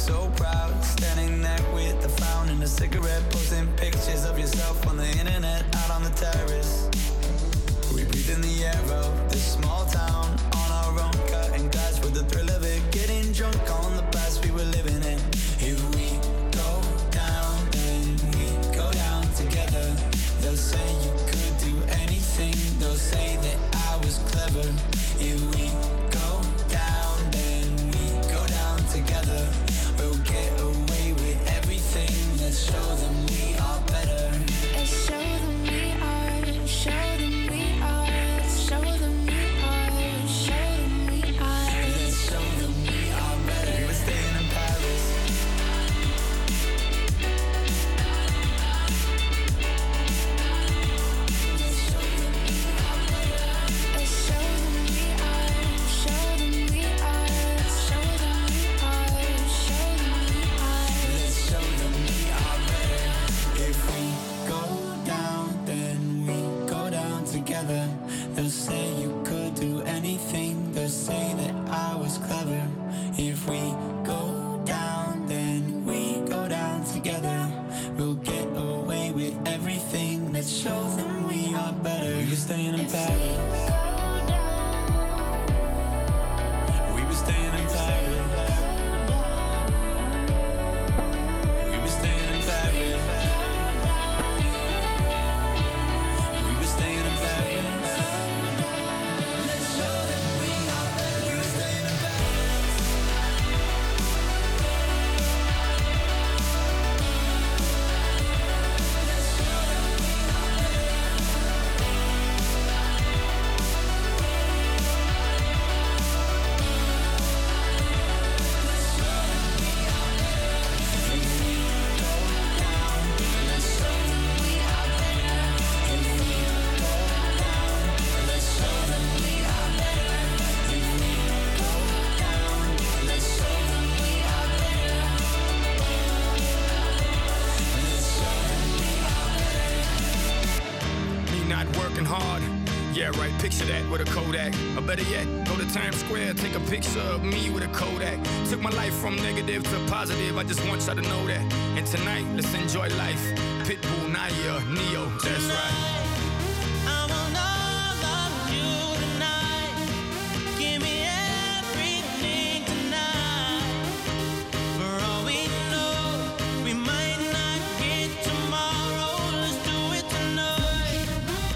so proud, standing there with the frown and a cigarette, posting pictures of yourself on the internet, out on the terrace. We breathe in the air of this small town, on our own, cutting glass with the thrill of it, getting drunk on the past we were living in. If we go down, then we go down together. They'll say you could do anything, they'll say that I was clever. If we go down, then we go down together. We'll get away with everything. Let's show them we are better. Let's show them we are, show them we are, show them we are, show them we are. Let's show them we are better. We were staying in Paris. Let's show them we are better. Let's show them we are, show them we are, show them we are, show them we are. Let's show them we are better. If we go down, then we go down together. They'll say you could do anything. They'll say that I was clever. If we go down, then we go down together. We'll get away with everything. Let's show them we are better. We were staying in Paris. We were staying in Paris. We were staying in Paris. We were staying in Paris. Let's show them we are better. We were staying in Paris. Let's show them we are better. Let's show them we are better. If we go down, let's show them we are better. If we go down, let's show them we are better. If we go down, let's show them we are better. Let's show them we are better. Me not working hard. Yeah, right, picture that with a Kodak. Or better yet, go to Times Square, take a picture of me with a Kodak. Took my life from negative to positive, I just want y'all to know that. And tonight, let's enjoy life. Pitbull, Naya, Neo, that's right. I want all of you tonight. Give me everything tonight. For all we know, we might not get tomorrow. Let's do it tonight.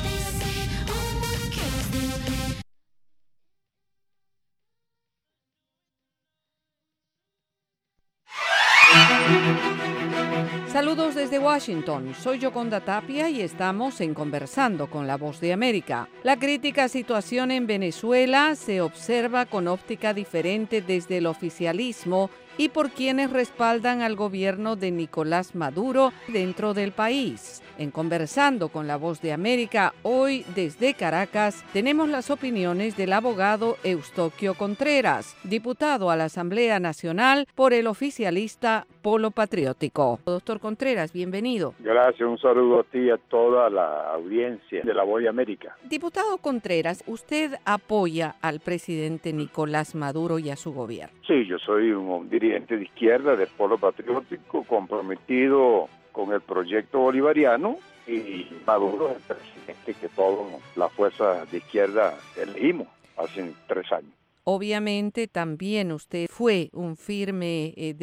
Saludos desde Washington, soy Yoconda Tapia y estamos en Conversando con la Voz de América. La crítica situación en Venezuela se observa con óptica diferente desde el oficialismo y por quienes respaldan al gobierno de Nicolás Maduro dentro del país. En Conversando con la Voz de América, hoy desde Caracas, tenemos las opiniones del abogado Eustoquio Contreras, diputado a la Asamblea Nacional por el oficialista Polo Patriótico. Doctor Contreras, bienvenido. Gracias, un saludo a ti y a toda la audiencia de La Voz de América. Diputado Contreras, ¿usted apoya al presidente Nicolás Maduro y a su gobierno? Sí, yo soy un dirigente de izquierda del Polo Patriótico, comprometido con el proyecto bolivariano, y Maduro es el presidente que todas las fuerzas de izquierda elegimos hace 3 años. Obviamente también usted fue un firme